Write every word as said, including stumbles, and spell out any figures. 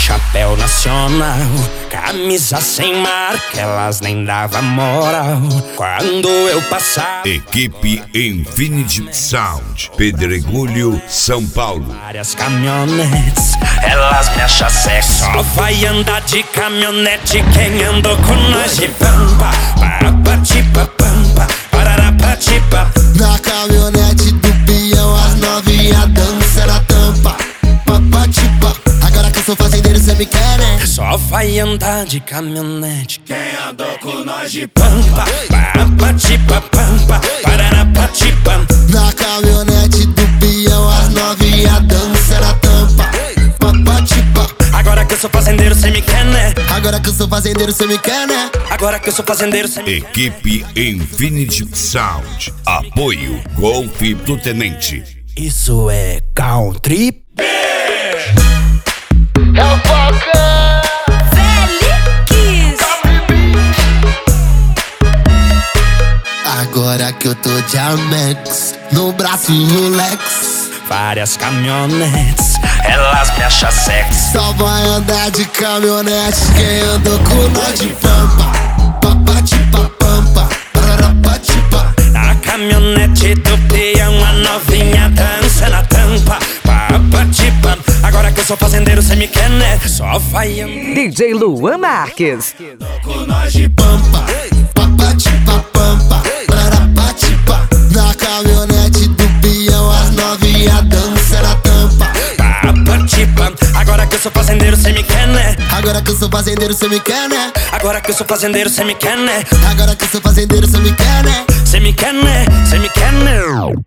chapéu nacional, camisa sem marca, elas nem davam moral quando eu passava. Equipe Infinity Sound, Pedregulho, São Paulo. Várias caminhonetes, elas me acham sexy. Só vai andar de caminhonete quem andou com nós de pampa. Parapatipa, pampa, pararapatipa. Na caminhonete do peão, as novinha dança na tampa. Papatipa, agora que eu sou fazendeiro, cê me quer, né? Só vai andar de caminhonete quem andou com nós de pampa. Parapatipa, pampa, pararapatipa. Na caminhonete do peão, as novinha dança na tampa. Papatipa, agora que eu sou fazendeiro, cê me quer, né? agora que eu sou fazendeiro, cê me quer, né? Agora que eu sou fazendeiro, cê me quer. Equipe Infinity Sound, apoio Golf do Tenente. Isso é country. É o Falcão Felix. Agora que eu tô de Amex, no braço Rolex. Várias caminhonetes, elas me acham sexy. Só vai andar de caminhonete quem andou com nós de pampa. Papatipa, pampa, pararapatipa. Na caminhonete do peão, a novinha dança na tampa. Papatipa, agora que eu sou fazendeiro, cê me quer, né? Só vai andar D J Luan Marques. com nós de Pampa, papatipa, pampa, pararapatipa. Na caminhonete do peão, as novinha dança na tampa. Papatipa, agora que eu sou fazendeiro, cê me quer, né? Agora que eu sou fazendeiro, cê me quer, né? Agora que eu sou fazendeiro, cê me quer, né? Agora que eu sou fazendeiro, cê me quer, né? Cê me quer, né? Cê me quer, né?